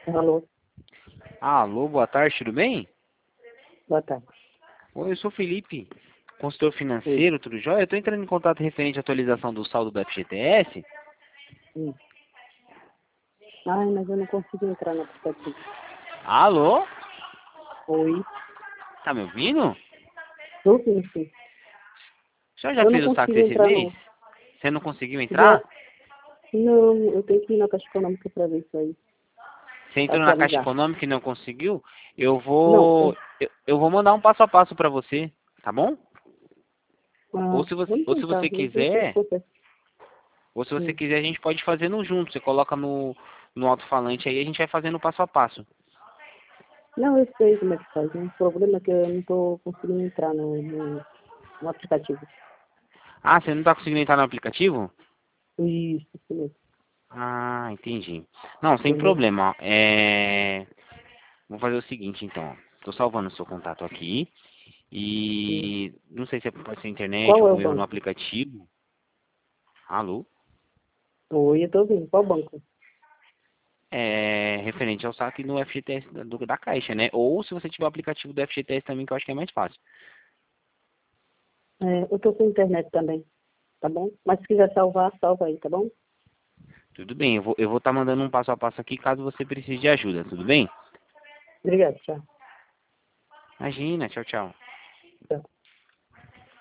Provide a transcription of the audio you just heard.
Alô, Alô, boa tarde, tudo bem? boa tarde. Oi, eu sou o Felipe, consultor Oi. financeiro, tudo jóia? Eu estou entrando em contato referente à atualização do saldo do FGTS. Hum. Ai, mas eu não consigo entrar no aplicativo. Alô? Oi. Tá me ouvindo? Tô sim, sim. O senhor já Eu não fez o saque consigo desse entrar mês? no... Você não conseguiu Já... entrar? Não, eu tenho que ir na Caixa Econômica pra ver isso aí. Você entrou na Caixa Atualizar. Econômica e não conseguiu? Eu Não, vou, eu vou mandar um passo a passo para você, tá bom? vamos Ou se tentar. você Não sei se quiser, acontece. Hum. a gente pode fazer no junto. Você coloca no alto-falante aí, e a gente vai fazendo passo a passo. Não, eu sei como é que faz. O problema é que eu não tô conseguindo entrar no aplicativo. Ah, você não está conseguindo entrar no aplicativo? Isso mesmo. Ah, entendi. Não, sem Entendeu? problema. Vou fazer o seguinte, então. Tô salvando o seu contato aqui. Hum. E não sei se pode ser internet, Qual é o algum erro no banco? aplicativo. Alô? Oi, eu tô ouvindo. Qual banco? Referente ao saque no FGTS da Caixa, né? Ou se você tiver o aplicativo do FGTS também, que eu acho que é mais fácil. Eu tô sem internet também, tá bom? Mas se quiser salvar, salva aí, tá bom? Tudo bem, eu vou estar mandando um passo a passo aqui caso você precise de ajuda, tudo bem? Obrigada, tchau. Imagina, tchau, tchau. Tchau.